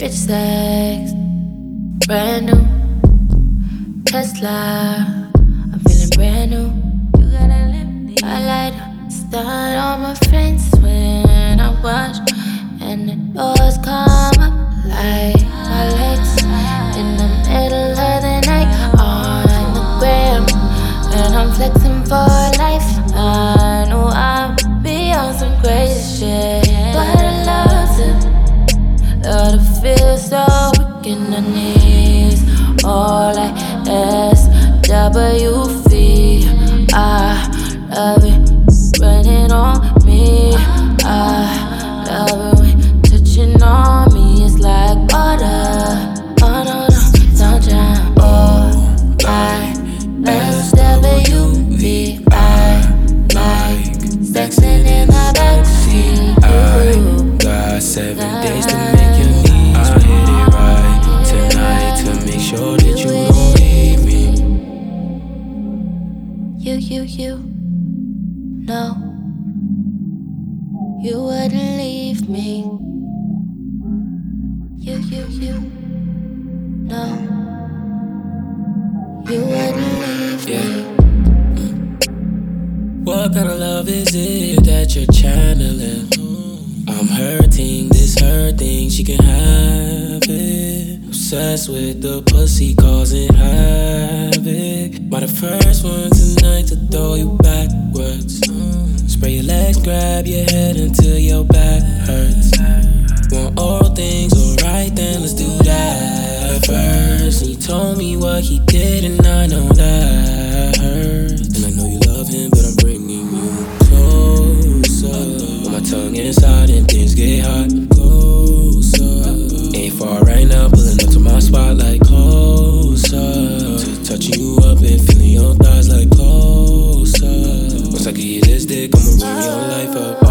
Rich sex, brand new Tesla. I'm feeling brand new. You gotta let me. I light up, start all my friends when I watch, and the doors come up like my legs in the middle of the night on the gram, and I'm flexing for life. I know I'll be on some crazy shit, but I love to feel so weak in the knees. All like SWV. I love it running on me. I love it when touching on me. It's like water. Oh no, no, don't drown. Oh, I SWV. I like sexing in the backseat. I got 7 days to make you leave. I hit it right tonight to make sure that you don't leave me. You, no, you wouldn't leave me. You, no, you wouldn't leave me. What kind of love is it that you're channeling? I'm hurting, this hurting, she can have it. Obsessed with the pussy causing havoc. By the first one tonight to throw you backwards. Spray your legs, grab your head until your back hurts. Want all things alright, then let's do that first. And you told me what he did and I know that hurts. And I know you love him, but I'm bringing you closer. With my tongue inside and things get hot. Closer. Ain't far right now, pulling up to my spot like closer. Touching you up and feeling your thighs like closer. Once I give you this dick, I'ma run your life up.